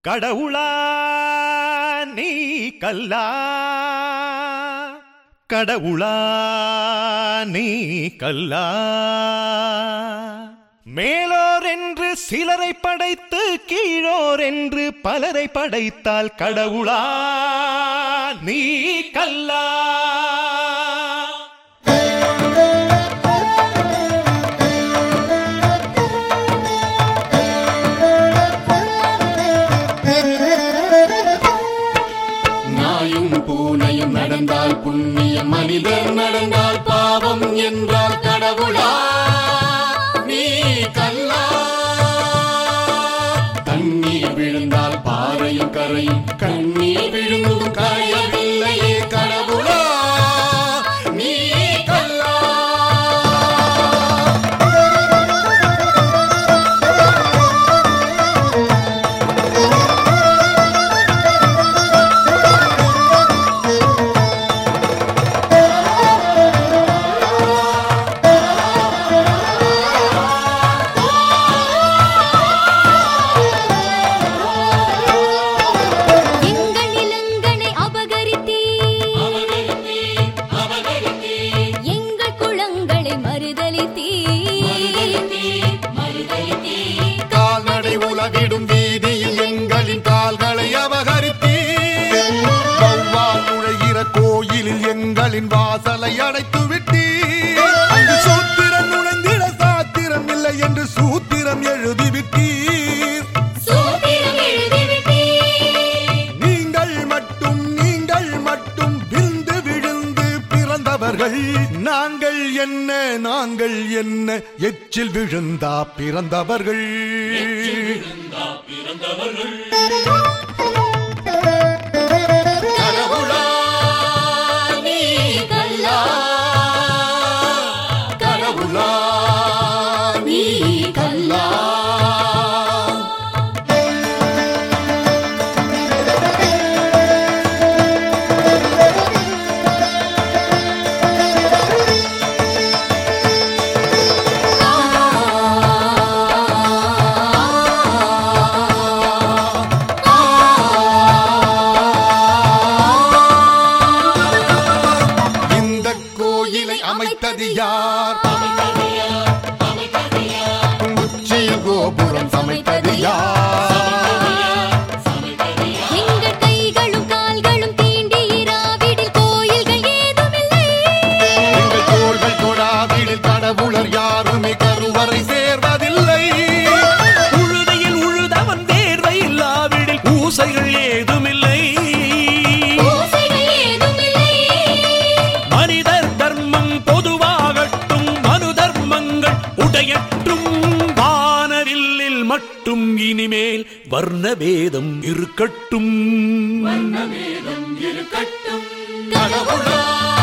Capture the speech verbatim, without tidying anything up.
கடவுளா நீ கல்லா, கடவுளா நீ கல்லா, மேலோர் என்று சிலரை படைத்து கீழோர் என்று பலரை படைத்தால் கடவுளா நீ கல்லா. பூனையும் நடந்தால் புண்ணியம், மனிதர் நடந்தால் பாவம் என்றால் கடவுளா நீ கல்லா. தண்ணீர் விழுந்தால் பாறையும் கரையும், கண்ணீர் விழுந்தும் கரையவில்லையே கடவுளா நீ கல்லா. உலகிடும் வீதியில் எங்களின் கால்களை அபகரித்தீர், வௌவால் நுழைகிற கோயிலில் எங்களின் வாசலை அடைத்து விட்டீர். அங்கு சூத்திரம் நுழைந்திட சாத்திரம் இல்லை என்று சூத்திரம் எழுதிவிட்டீர். நீங்கள் மட்டும் நீங்கள் மட்டும் விழுந்து விழுந்து பிறந்தவர்கள், நாங்கள் என்ன நாங்கள் என்ன எச்சில் விழுந்தா பிறந்தவர்கள். கடவுளா நீ கல்லா, கடவுளா நீ கல்லா. அமைத்தது யார்? உச்சியில் கோபுரம் சமைத்தது யார்? எங்கள் கைகளும் கால்களும் தீண்டி இராவிடில் கோயில்கள் ஏதுமில்லை. எங்கள் தோள்கள் தொடாவிடில் கடவுளர் யாருமே கருவறை சேர்வதில்லை. உழுதையில் உழுதவன் தேர்வை இல்லாவிடில் பூசைகள் ஏதுமில்லை. உடையற்றும் வானவில்லில் மட்டும் இனிமேல் வர்ணவேதம் இருக்கட்டும், வர்ணவேதம் இருக்கட்டும். கடவுளா